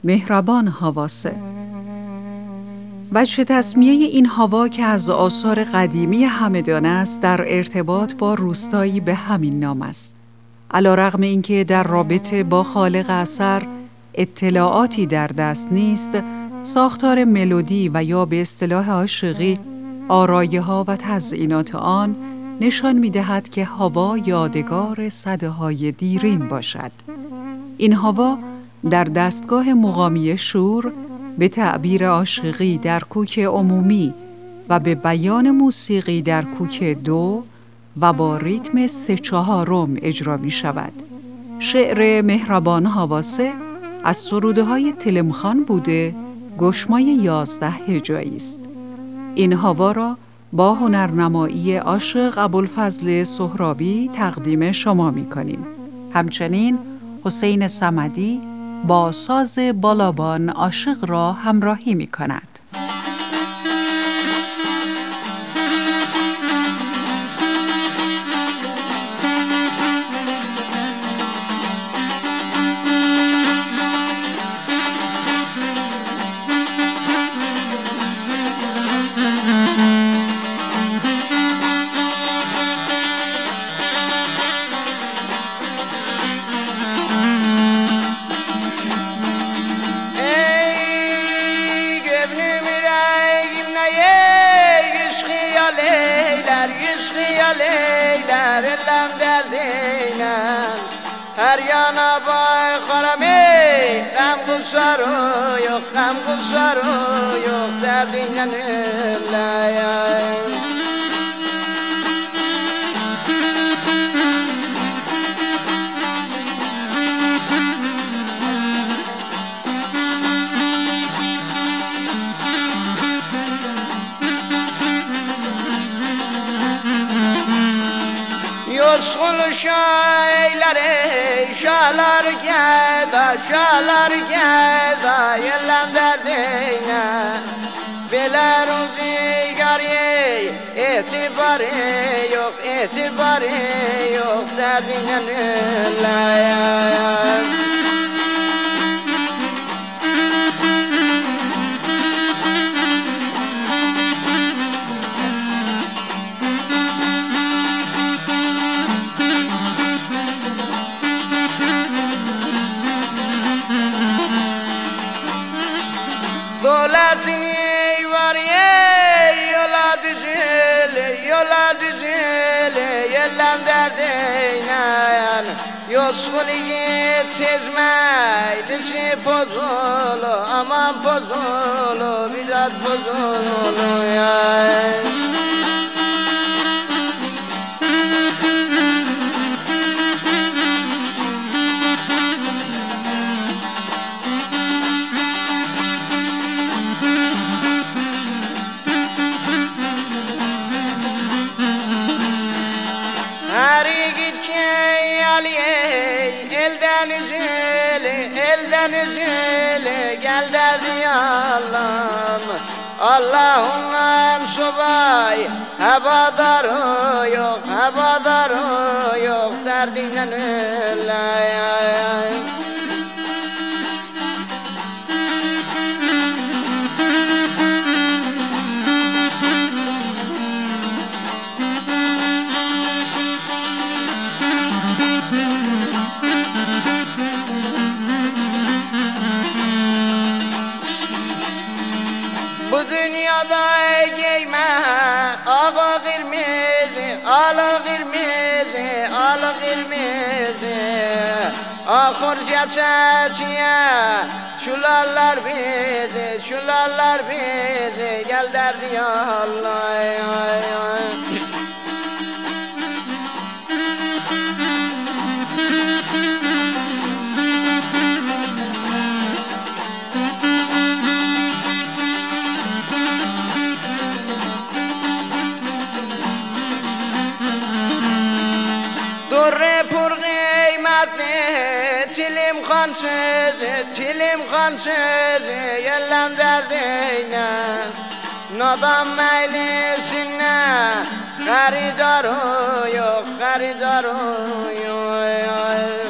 مهربان حواسه. وجه تسمیه این هوا که از آثار قدیمی همدان است در ارتباط با روستایی به همین نام است. علی‌رغم اینکه در رابطه با خالق اثر اطلاعاتی در دست نیست، ساختار ملودی و یا به اصطلاح عاشقی آرایه‌ها و تزئینات آن نشان می‌دهد که هوا یادگار سده‌های دیرین باشد. این هوا در دستگاه مقامی شور به تعبیر عاشقی در کوک عمومی و به بیان موسیقی در کوک دو و با ریتم 3/4 اجرا می شود. شعر مهربان حواسه از سروده‌های تلمخان بوده، گشمای 11 هجایی است. این هوا را با هنرنمایی عاشق ابوالفضل سهرابی تقدیم شما می کنیم. همچنین حسین صمدی با ساز بالابان عاشق را همراهی می کند. لم دردینم هر یانا بای خرمی غم گسارو yok غم گسارو yok derdinle layay Yosqul şahlar geda Yellem derdine Bela rüzgâriye etibarı yok derdine layay Dolatini variye yola düzele yellem derdeynen Yosquli tezmeylisi pozulu aman pozulu bidat pozulu ya elden üzüle gel derdi Allah'ım Allah'ımdan subay hebadarı yok derdinden öyle Bu dünyada giyme ağa kırmızı, alı kırmızı Ahur çeçeciye çularlar bizi Gel derdi Allah Durre pur kıymetli tilim kansız yellem derdine Nadam meylisine Xaridarı yok